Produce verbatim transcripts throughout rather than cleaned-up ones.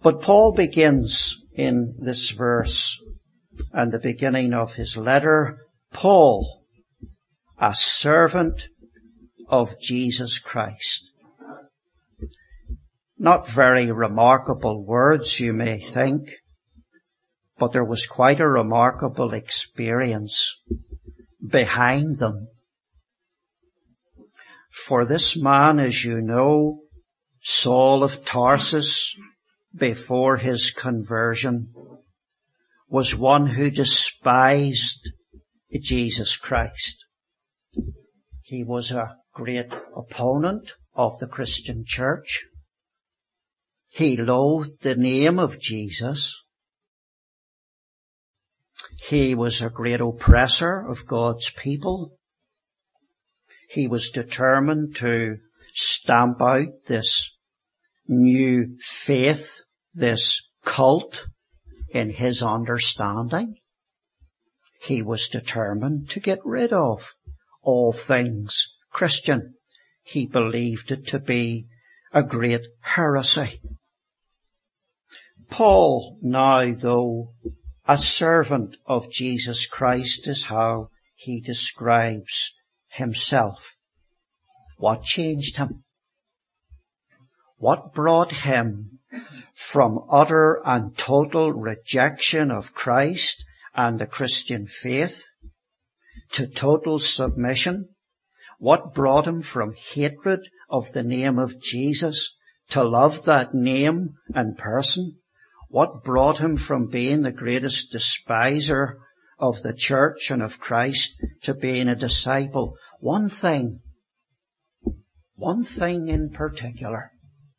But Paul begins in this verse and the beginning of his letter, Paul, a servant of Jesus Christ. Not very remarkable words, you may think, but there was quite a remarkable experience behind them. For this man, as you know, Saul of Tarsus, before his conversion, was one who despised Jesus Christ. He was a great opponent of the Christian church. He loathed the name of Jesus. He was a great oppressor of God's people. He was determined to stamp out this new faith, this cult, in his understanding. He was determined to get rid of all things Christian. He believed it to be a great heresy. Paul, now though a servant of Jesus Christ, is how he describes himself. What changed him? What brought him from utter and total rejection of Christ and the Christian faith to total submission? What brought him from hatred of the name of Jesus to love that name and person? What brought him from being the greatest despiser of the church and of Christ to being a disciple? One thing, one thing in particular.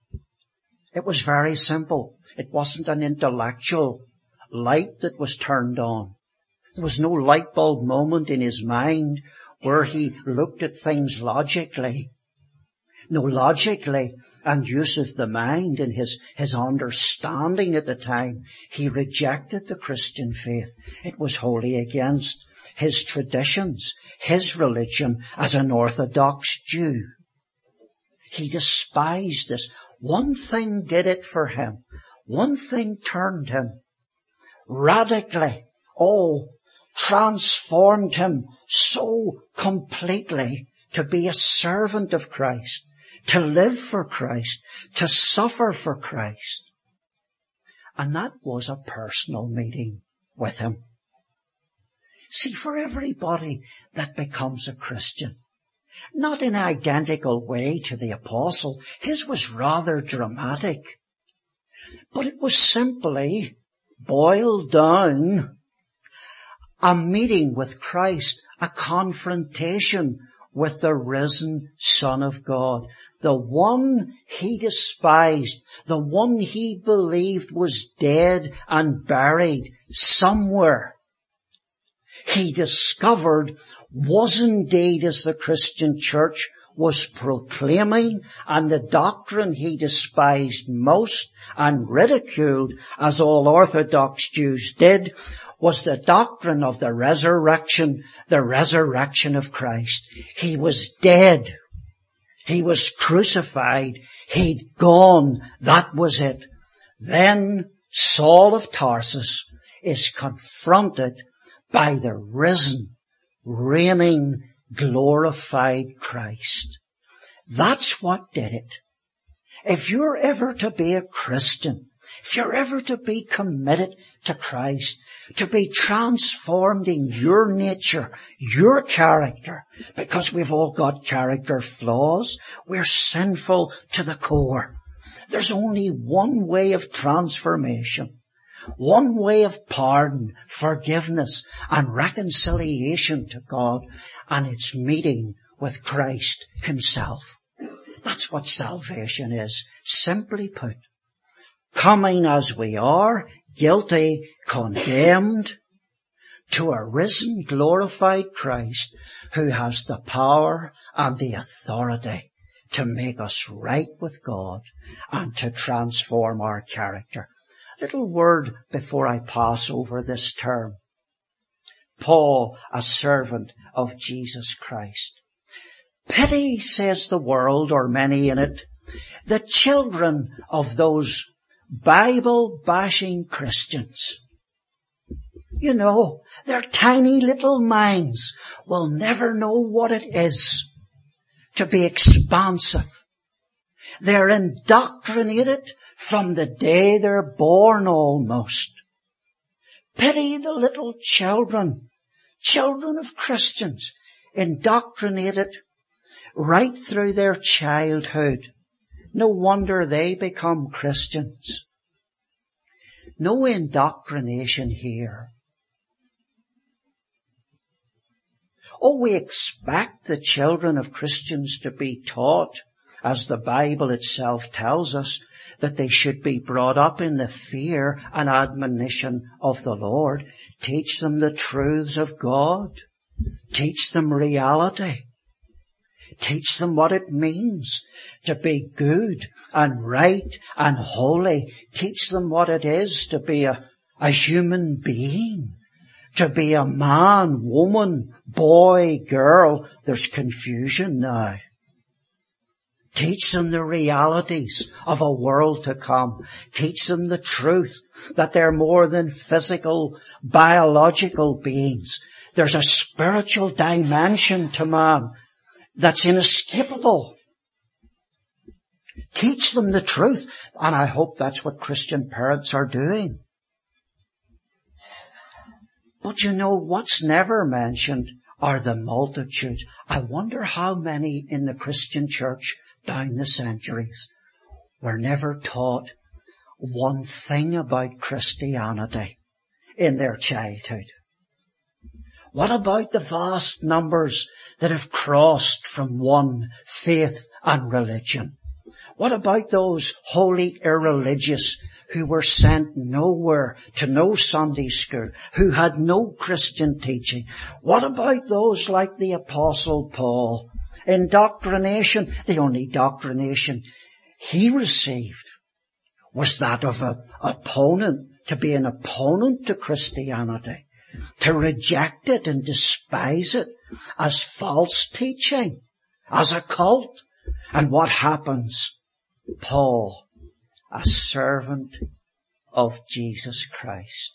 It was very simple. It wasn't an intellectual light that was turned on. There was no light bulb moment in his mind where he looked at things logically. No, logically and use of the mind and his, his understanding at the time, he rejected the Christian faith. It was wholly against his traditions, his religion as an Orthodox Jew. He despised this. One thing did it for him. One thing turned him radically. Oh, transformed him so completely to be a servant of Christ, to live for Christ, to suffer for Christ. And that was a personal meeting with him. See, for everybody that becomes a Christian, not in an identical way to the apostle, his was rather dramatic, but it was simply boiled down a meeting with Christ, a confrontation with the risen Son of God, the one he despised, the one he believed was dead and buried somewhere. He discovered was indeed as the Christian church was proclaiming, and the doctrine he despised most and ridiculed, as all Orthodox Jews did, was the doctrine of the resurrection, the resurrection of Christ. He was dead. He was crucified. He'd gone. That was it. Then Saul of Tarsus is confronted by the risen, reigning, glorified Christ. That's what did it. If you're ever to be a Christian, if you're ever to be committed to Christ, to be transformed in your nature, your character, because we've all got character flaws, we're sinful to the core. There's only one way of transformation, one way of pardon, forgiveness, and reconciliation to God, and it's meeting with Christ himself. That's what salvation is, simply put. Coming as we are, guilty, condemned, to a risen, glorified Christ who has the power and the authority to make us right with God and to transform our character. Little word before I pass over this term. Paul, a servant of Jesus Christ. Pity, says the world, or many in it, the children of those Bible-bashing Christians. You know, their tiny little minds will never know what it is to be expansive. They're indoctrinated from the day they're born almost. Pity the little children, children of Christians, indoctrinated right through their childhood. No wonder they become Christians. No indoctrination here. Oh, we expect the children of Christians to be taught, as the Bible itself tells us, that they should be brought up in the fear and admonition of the Lord. Teach them the truths of God. Teach them reality. Teach them what it means to be good and right and holy. Teach them what it is to be a, a human being. To be a man, woman, boy, girl. There's confusion now. Teach them the realities of a world to come. Teach them the truth that they're more than physical, biological beings. There's a spiritual dimension to man that's inescapable. Teach them the truth. And I hope that's what Christian parents are doing. But you know, what's never mentioned are the multitudes. I wonder how many in the Christian church down the centuries were never taught one thing about Christianity in their childhood. What about the vast numbers that have crossed from one faith and religion? What about those wholly irreligious who were sent nowhere to no Sunday school, who had no Christian teaching? What about those like the Apostle Paul? Indoctrination, the only doctrination he received was that of an opponent, to be an opponent to Christianity, to reject it and despise it as false teaching, as a cult. And what happens? Paul, a servant of Jesus Christ.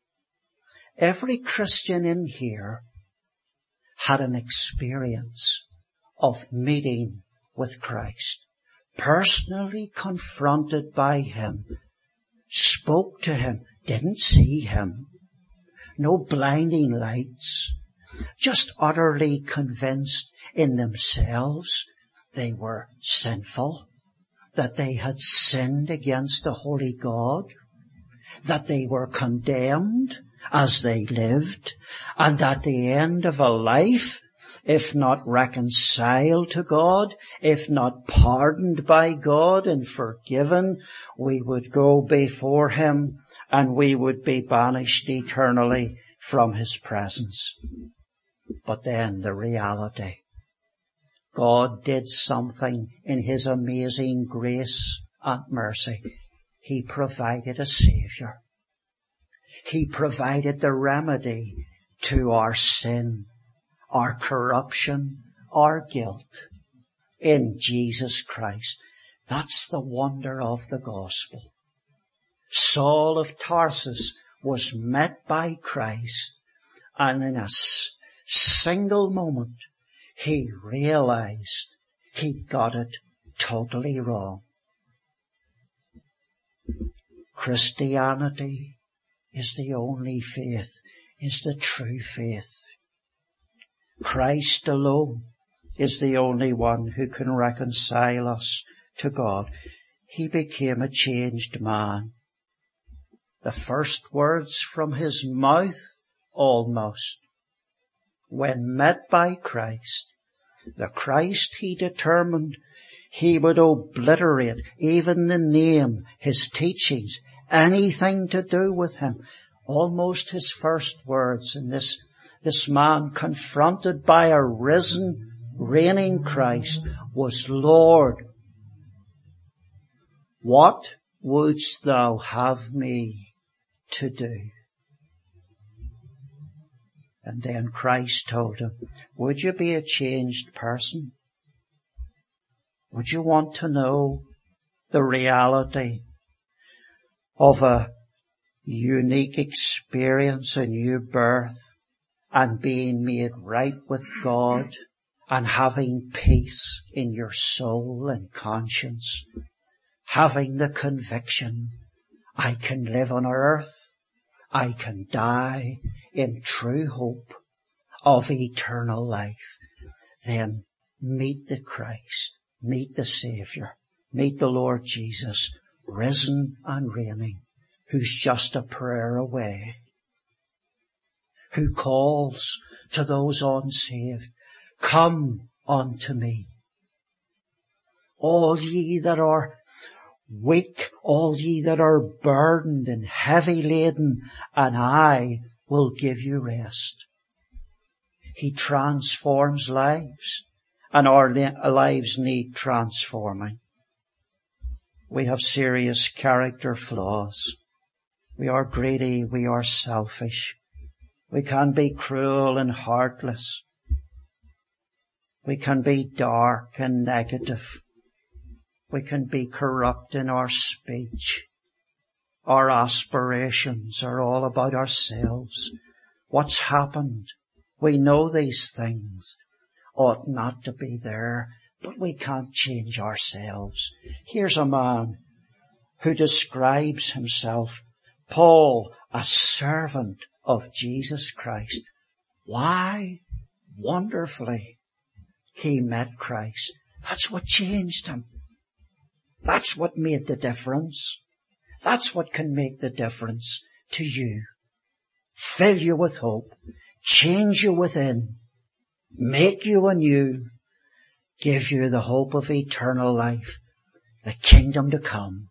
Every Christian in here had an experience of meeting with Christ, personally confronted by Him, spoke to Him, didn't see Him, no blinding lights, just utterly convinced in themselves they were sinful, that they had sinned against the holy God, that they were condemned as they lived, and at the end of a life, if not reconciled to God, if not pardoned by God and forgiven, we would go before Him and we would be banished eternally from His presence. But then the reality. God did something in His amazing grace and mercy. He provided a Saviour. He provided the remedy to our sin, our corruption, our guilt in Jesus Christ. That's the wonder of the gospel. Saul of Tarsus was met by Christ, and in a s- single moment he realized he got it totally wrong. Christianity is the only faith, is the true faith. Christ alone is the only one who can reconcile us to God. He became a changed man. The first words from His mouth, almost, when met by Christ, the Christ He determined He would obliterate even the name, His teachings, anything to do with Him. Almost His first words in this, this man confronted by a risen, reigning Christ was, Lord, what wouldst Thou have me to do? And then Christ told him, would you be a changed person? Would you want to know the reality of a unique experience, a new birth, and being made right with God, and having peace in your soul and conscience, having the conviction, I can live on earth, I can die in true hope of eternal life, then meet the Christ, meet the Saviour, meet the Lord Jesus, risen and reigning, who's just a prayer away, who calls to those unsaved, come unto me. All ye that are weak, all ye that are burdened and heavy laden, and I will give you rest. He transforms lives, and our lives need transforming. We have serious character flaws. We are greedy, we are selfish. We can be cruel and heartless. We can be dark and negative. We can be corrupt in our speech. Our aspirations are all about ourselves. What's happened? We know these things ought not to be there, but we can't change ourselves. Here's a man who describes himself, Paul, a servant of Jesus Christ. Why? Wonderfully, he met Christ. That's what changed him. That's what made the difference. That's what can make the difference to you. Fill you with hope. Change you within. Make you anew. Give you the hope of eternal life. The kingdom to come.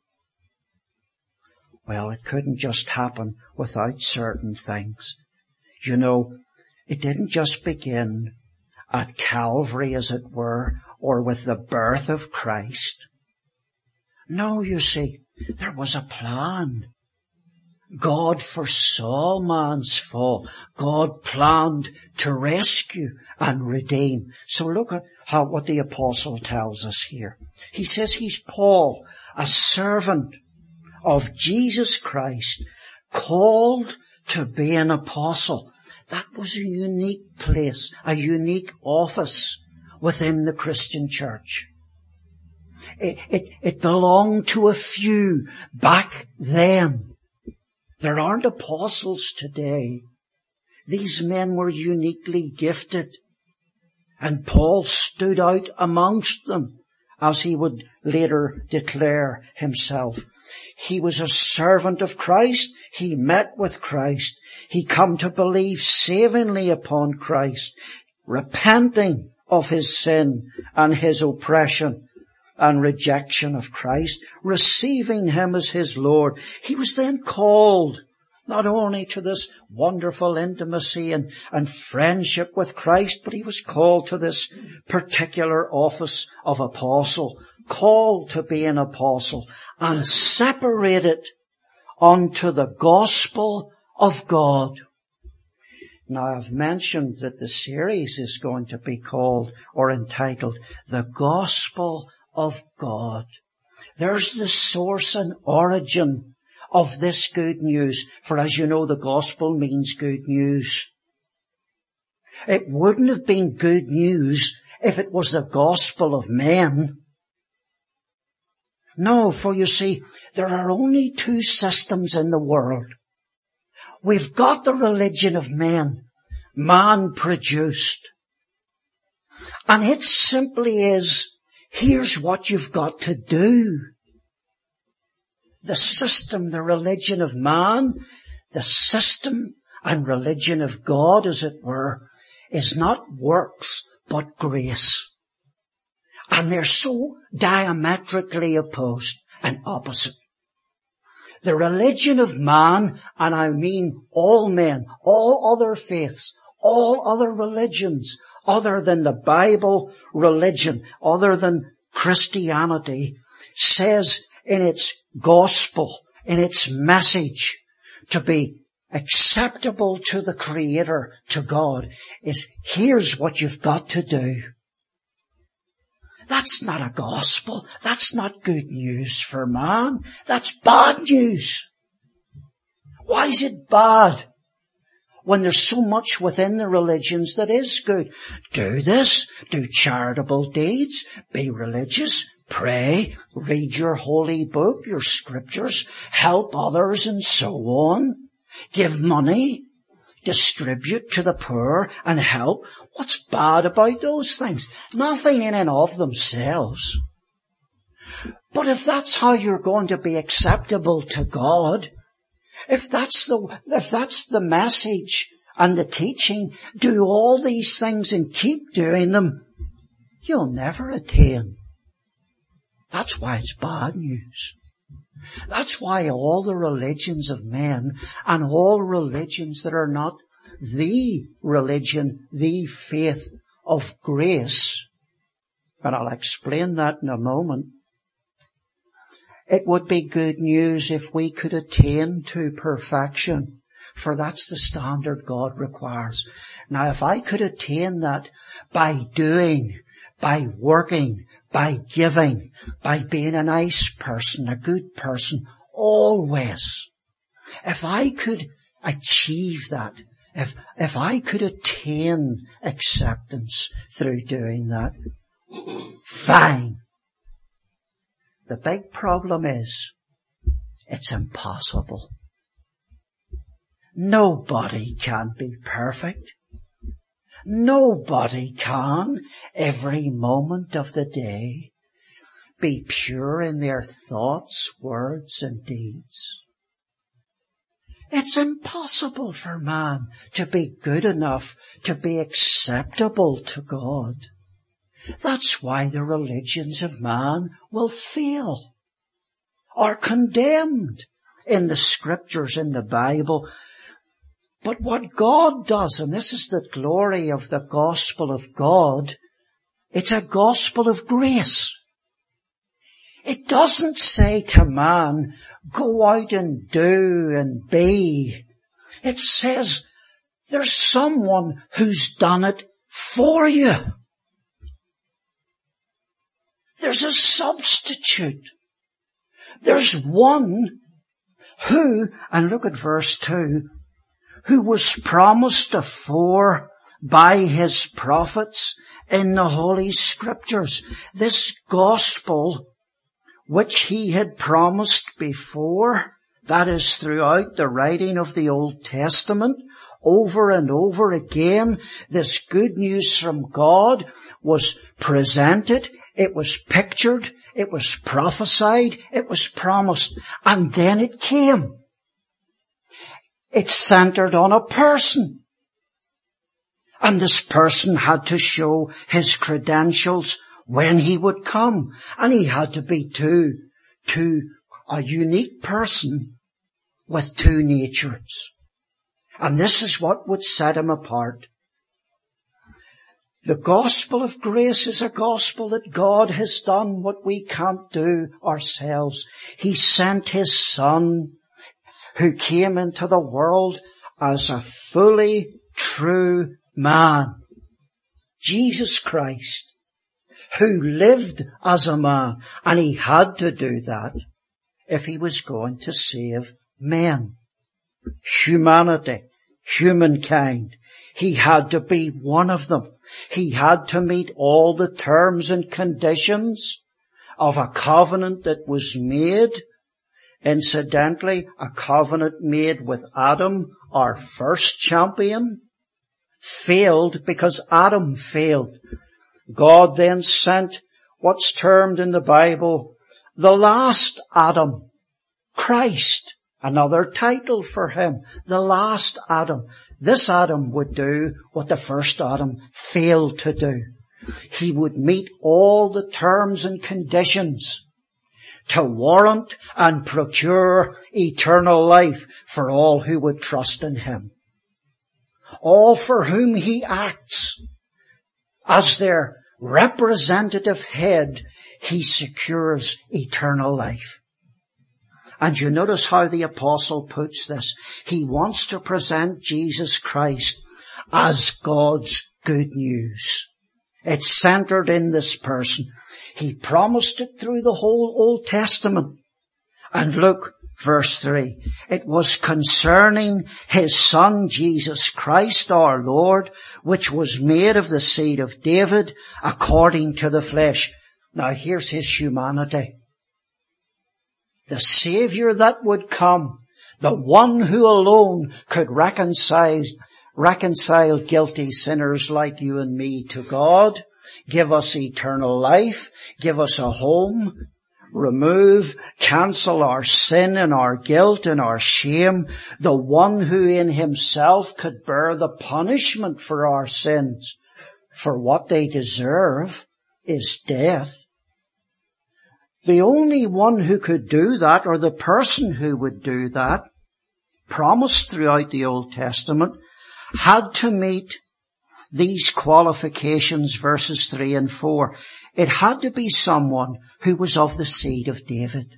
Well, it couldn't just happen without certain things. You know, it didn't just begin at Calvary, as it were, or with the birth of Christ. No, you see, there was a plan. God foresaw man's fall. God planned to rescue and redeem. So look at how what the apostle tells us here. He says he's Paul, a servant of Jesus Christ, called to be an apostle. That was a unique place, a unique office within the Christian church. It, it, it belonged to a few back then. There aren't apostles today. These men were uniquely gifted. And Paul stood out amongst them, as he would later declare himself. He was a servant of Christ. He met with Christ. He come to believe savingly upon Christ, repenting of his sin and his oppression and rejection of Christ, receiving him as his Lord. He was then called not only to this wonderful intimacy and, and friendship with Christ, but he was called to this particular office of apostle, called to be an apostle, and separated unto the gospel of God. Now, I've mentioned that the series is going to be called or entitled The Gospel of God. There's the source and origin of this good news. For as you know, the gospel means good news. It wouldn't have been good news if it was the gospel of men. No, for you see, there are only two systems in the world. We've got the religion of men, man produced. And it simply is, here's what you've got to do. The system, the religion of man, the system and religion of God, as it were, is not works, but grace. And they're so diametrically opposed and opposite. The religion of man, and I mean all men, all other faiths, all other religions, other than the Bible religion, other than Christianity, says in its gospel, in its message, to be acceptable to the Creator, to God, is here's what you've got to do. That's not a gospel. That's not good news for man. That's bad news. Why is it bad when there's so much within the religions that is good? Do this, do charitable deeds, be religious, pray, read your holy book, your scriptures, help others and so on. Give money, distribute to the poor and help. What's bad about those things? Nothing in and of themselves. But if that's how you're going to be acceptable to God, if that's the, if that's the message and the teaching, do all these things and keep doing them, you'll never attain. That's why it's bad news. That's why all the religions of men and all religions that are not the religion, the faith of grace, and I'll explain that in a moment. It would be good news if we could attain to perfection, for that's the standard God requires. Now, if I could attain that by doing, by working, by giving, by being a nice person, a good person, always, if I could achieve that, if, if I could attain acceptance through doing that, fine. The big problem is, it's impossible. Nobody can be perfect. Nobody can, every moment of the day, be pure in their thoughts, words, and deeds. It's impossible for man to be good enough to be acceptable to God. That's why the religions of man will fail, are condemned in the scriptures, in the Bible. But what God does, and this is the glory of the gospel of God, it's a gospel of grace. It doesn't say to man, go out and do and be. It says there's someone who's done it for you. There's a substitute. There's one who, and look at verse two, who was promised afore by his prophets in the Holy Scriptures. This gospel which he had promised before, that is throughout the writing of the Old Testament, over and over again, this good news from God was presented. It was pictured, it was prophesied, it was promised, and then it came. It's centered on a person. And this person had to show his credentials when he would come. And he had to be two, two, a unique person with two natures. And this is what would set him apart. The gospel of grace is a gospel that God has done what we can't do ourselves. He sent his Son, who came into the world as a fully true man. Jesus Christ, who lived as a man, and he had to do that if he was going to save men. Humanity, humankind. He had to be one of them. He had to meet all the terms and conditions of a covenant that was made. Incidentally, a covenant made with Adam, our first champion, failed because Adam failed. God then sent what's termed in the Bible the last Adam, Christ, another title for him, the last Adam. This Adam would do what the first Adam failed to do. He would meet all the terms and conditions to warrant and procure eternal life for all who would trust in him. All for whom he acts as their representative head, he secures eternal life. And you notice how the apostle puts this. He wants to present Jesus Christ as God's good news. It's centered in this person. He promised it through the whole Old Testament. And look, Verse three, it was concerning his Son, Jesus Christ our Lord, which was made of the seed of David according to the flesh. Now here's his humanity. The Saviour that would come, the one who alone could reconcile, reconcile guilty sinners like you and me to God, give us eternal life, give us a home, remove, cancel our sin and our guilt and our shame, the one who in himself could bear the punishment for our sins, for what they deserve is death. The only one who could do that, or the person who would do that, promised throughout the Old Testament, had to meet these qualifications, verses three and four. It had to be someone who was of the seed of David.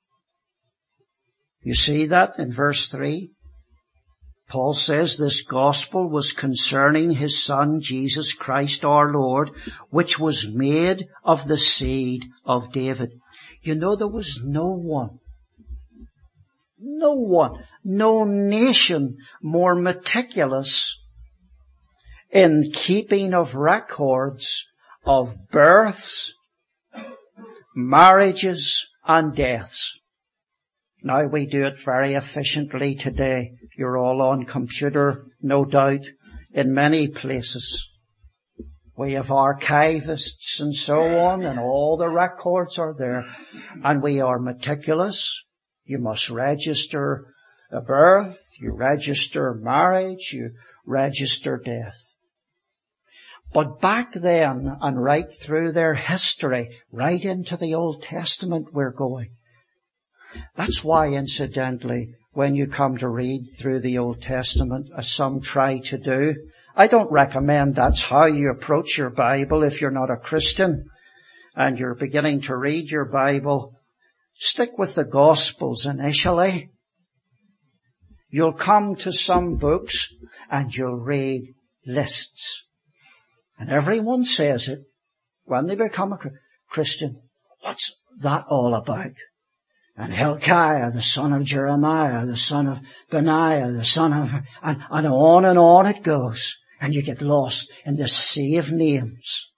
You see that in verse three? Paul says this gospel was concerning his Son, Jesus Christ our Lord, which was made of the seed of David. You know, there was no one, no one, no nation more meticulous in keeping of records of births, marriages, and deaths. Now we do it very efficiently today. You're all on computer, no doubt, in many places. We have archivists and so on, and all the records are there. And we are meticulous. You must register a birth, you register marriage, you register death. But back then, and right through their history, right into the Old Testament we're going. That's why, incidentally, when you come to read through the Old Testament, as some try to do, I don't recommend that's how you approach your Bible if you're not a Christian and you're beginning to read your Bible. Stick with the Gospels initially. You'll come to some books and you'll read lists. And everyone says it when they become a Christian. What's that all about? And Hilkiah, the son of Jeremiah, the son of Benaiah, the son of... And, and on and on it goes. And you get lost in the sea of names.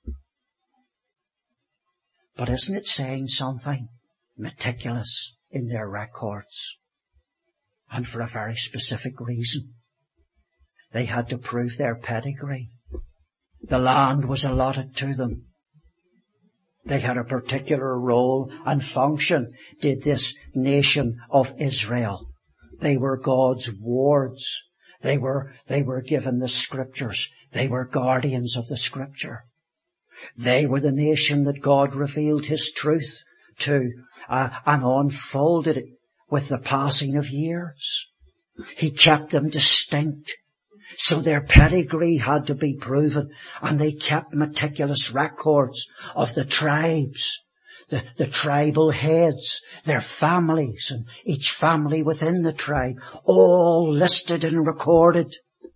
But isn't it saying something? Meticulous in their records. And for a very specific reason. They had to prove their pedigree. The land was allotted to them. They had a particular role and function, did this nation of Israel. They were God's wards. They were, they were given the scriptures. They were guardians of the scripture. They were the nation that God revealed his truth to uh, and unfolded it with the passing of years. He kept them distinct. So their pedigree had to be proven, and they kept meticulous records of the tribes, the, the tribal heads, their families, and each family within the tribe, all listed and recorded.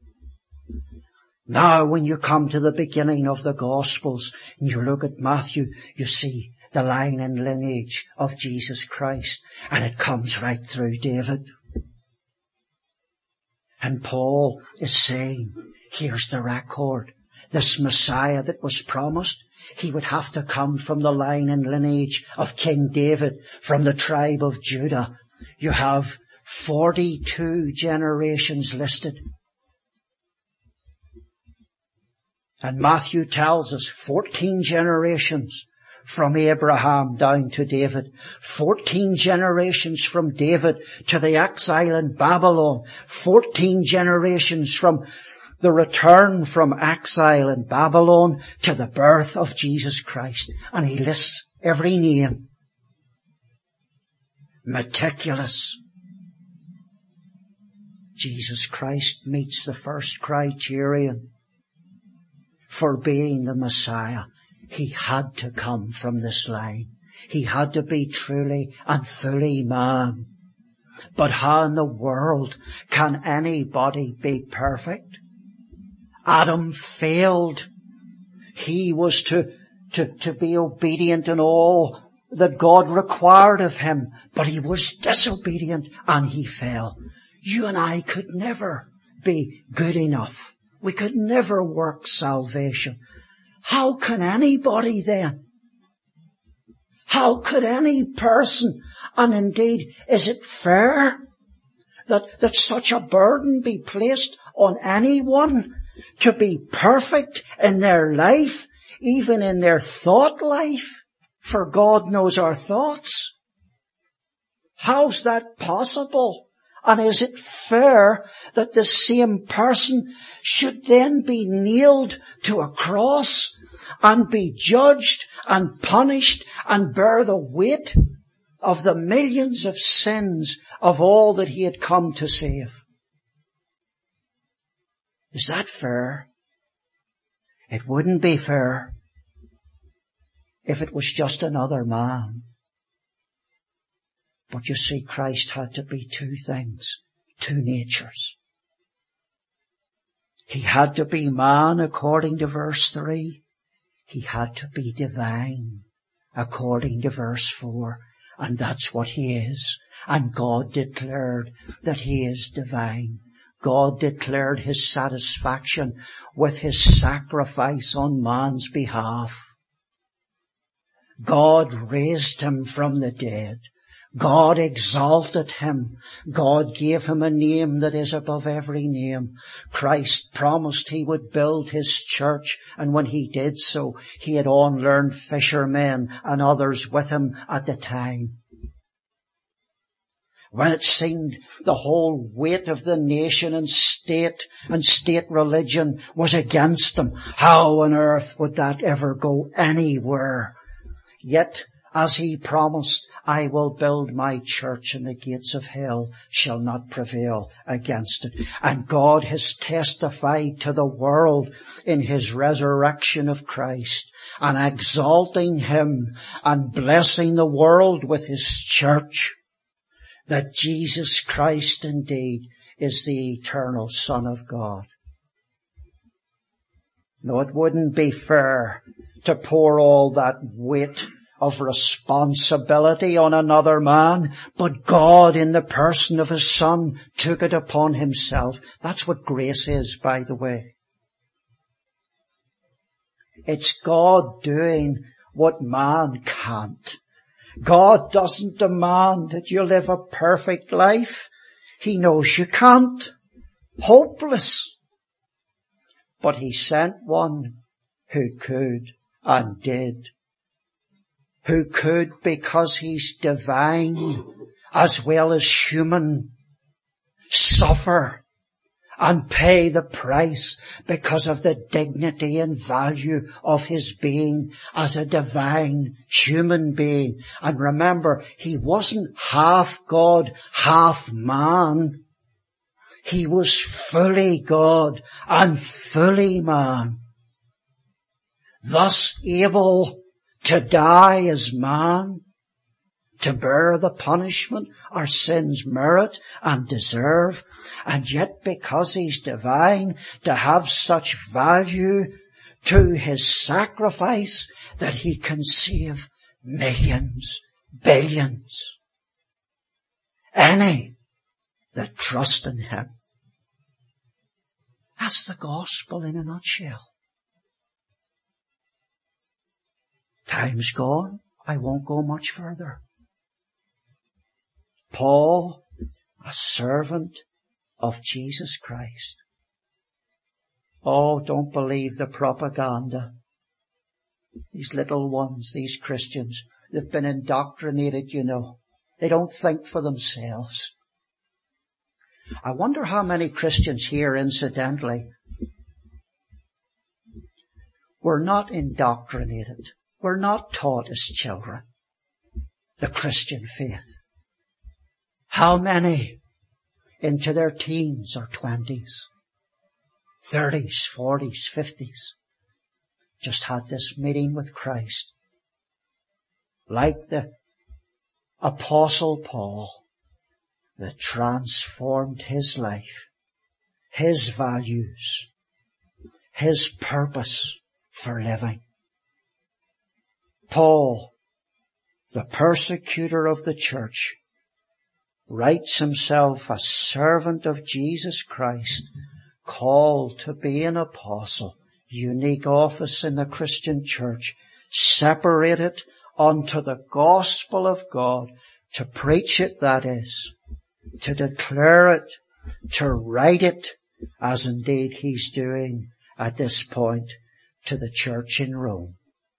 Now when you come to the beginning of the Gospels, and you look at Matthew, you see the line and lineage of Jesus Christ, and it comes right through David. And Paul is saying, here's the record. This Messiah that was promised, he would have to come from the line and lineage of King David, from the tribe of Judah. You have forty-two generations listed. And Matthew tells us fourteen generations from Abraham down to David. Fourteen generations from David to the exile in Babylon. Fourteen generations from the return from exile in Babylon to the birth of Jesus Christ. And he lists every name. Meticulous. Jesus Christ meets the first criterion for being the Messiah. He had to come from this line. He had to be truly and fully man. But how in the world can anybody be perfect? Adam failed. He was to, to, to be obedient in all that God required of him, but he was disobedient and he fell. You and I could never be good enough. We could never work salvation. How can anybody then? How could any person, and indeed, is it fair that, that such a burden be placed on anyone to be perfect in their life, even in their thought life? For God knows our thoughts. How's that possible? And is it fair that the same person should then be nailed to a cross and be judged and punished and bear the weight of the millions of sins of all that he had come to save? Is that fair? It wouldn't be fair if it was just another man. But you see, Christ had to be two things, two natures. He had to be man according to verse three. He had to be divine according to verse four. And that's what he is. And God declared that he is divine. God declared his satisfaction with his sacrifice on man's behalf. God raised him from the dead. God exalted him. God gave him a name that is above every name. Christ promised he would build his church, and when he did so, he had unlearned fishermen and others with him at the time. When it seemed the whole weight of the nation and state and state religion was against him, how on earth would that ever go anywhere? Yet, as he promised, I will build my church and the gates of hell shall not prevail against it. And God has testified to the world in his resurrection of Christ and exalting him and blessing the world with his church, that Jesus Christ indeed is the eternal Son of God. No, it wouldn't be fair to pour all that weight of responsibility on another man, but God in the person of his Son took it upon himself. That's what grace is, by the way. It's God doing what man can't. God doesn't demand that you live a perfect life. He knows you can't. Hopeless. But he sent one who could and did. Who could, because he's divine as well as human, suffer and pay the price because of the dignity and value of his being as a divine human being. And remember, he wasn't half God, half man. He was fully God and fully man, thus able to die as man, to bear the punishment our sins merit and deserve, and yet because he's divine, to have such value to his sacrifice that he can save millions, billions, any that trust in him. That's the gospel in a nutshell. Time's gone. I won't go much further. Paul, a servant of Jesus Christ. Oh, don't believe the propaganda. These little ones, these Christians, they've been indoctrinated, you know. They don't think for themselves. I wonder how many Christians here, incidentally, were not indoctrinated. We're not taught as children the Christian faith. How many into their teens or twenties, thirties, forties, fifties, just had this meeting with Christ, like the Apostle Paul, that transformed his life, his values, his purpose for living. Paul, the persecutor of the church, writes himself a servant of Jesus Christ, called to be an apostle, unique office in the Christian church, separated unto the gospel of God, to preach it, that is, to declare it, to write it, as indeed he's doing at this point to the church in Rome.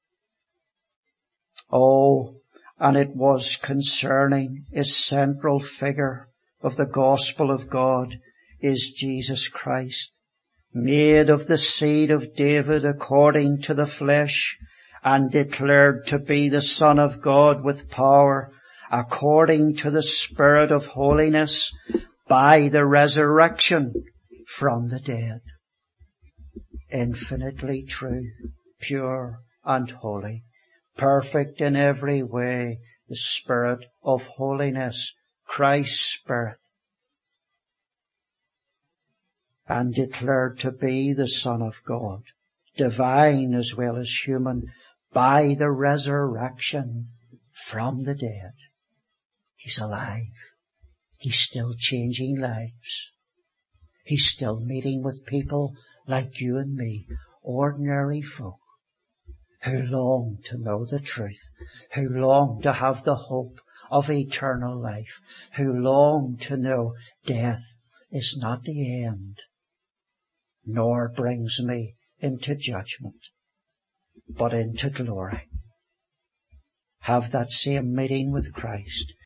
Oh, and it was concerning his central figure of the gospel of God is Jesus Christ, made of the seed of David according to the flesh, and declared to be the Son of God with power, according to the Spirit of holiness, by the resurrection from the dead. Infinitely true, pure and holy, perfect in every way, the Spirit of holiness, Christ's Spirit, and declared to be the Son of God, divine as well as human, by the resurrection from the dead. He's alive. He's still changing lives. He's still meeting with people like you and me, ordinary folk, who long to know the truth, who long to have the hope of eternal life, who long to know death is not the end, nor brings me into judgment, but into glory. Have that same meeting with Christ.